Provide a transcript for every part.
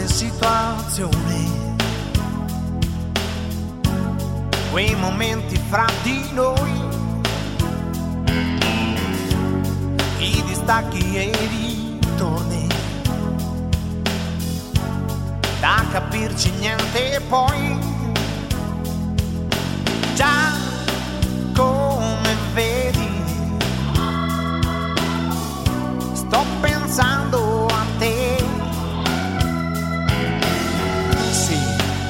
situazioni, quei momenti fra di noi, i distacchi e i ritorni, da capirci niente poi, già come vedi sto pensando a te. Sì,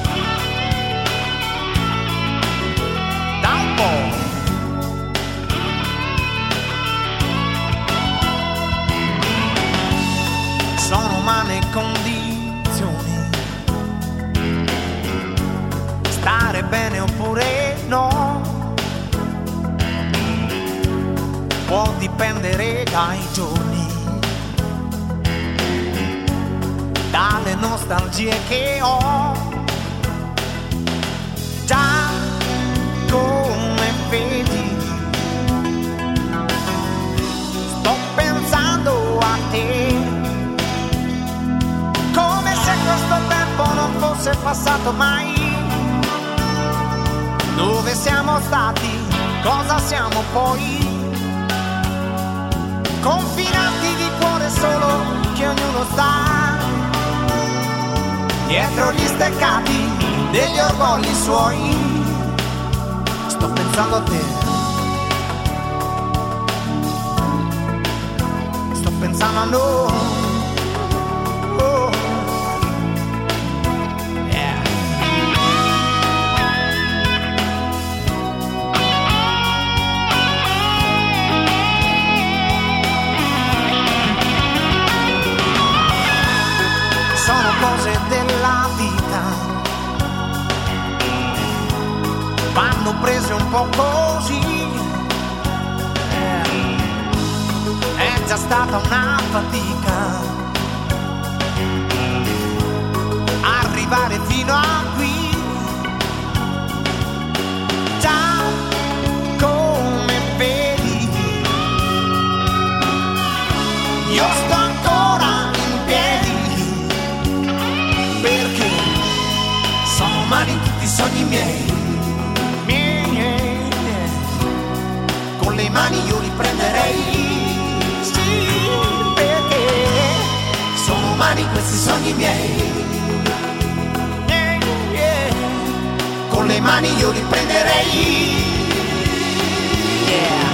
da un po'. Sono umane condizioni, stare bene oppure no, può dipendere dai giorni, dalle nostalgie che ho, già come vedi sto pensando a te, come se questo tempo non fosse passato mai. Dove siamo stati, cosa siamo poi, confinati di cuore solo che ognuno sta dietro gli steccati degli orgogli suoi. Sto pensando a te, sto pensando a noi. Oh. Yeah. Sono cose della vita, vanno prese un po' così, è già stata una fatica arrivare fino a qui, già come vedi io sto ancora in piedi, perché sono umani tutti i sogni miei, con le mani io li prenderei, sì, perché sono umani questi sogni miei, con le mani io li prenderei, yeah.